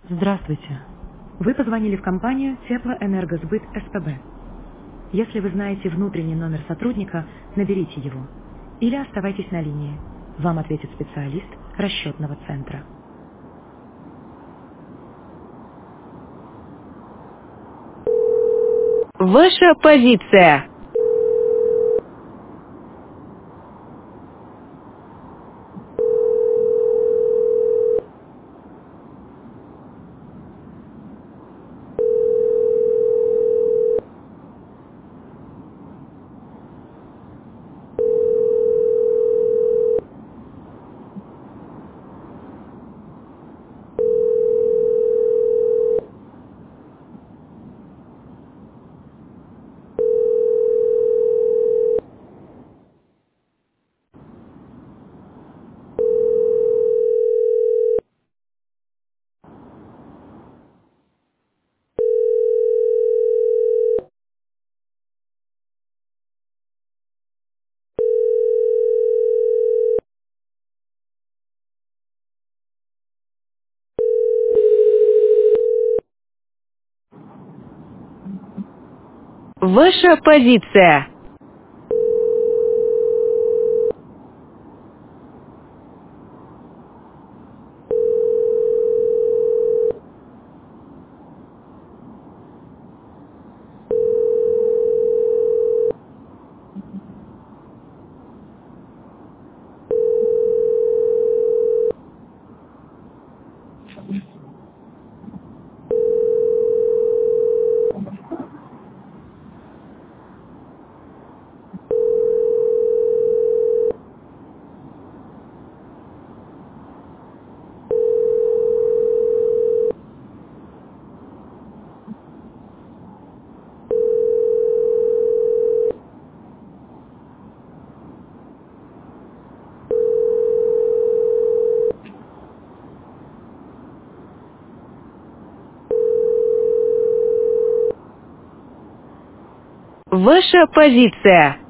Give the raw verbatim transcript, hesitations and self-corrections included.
Здравствуйте. Вы позвонили в компанию Теплоэнергосбыт СПБ. Если вы знаете внутренний номер сотрудника, наберите его. Или оставайтесь на линии. Вам ответит специалист расчетного центра. Ваша позиция. Ваша позиция. Ваша позиция.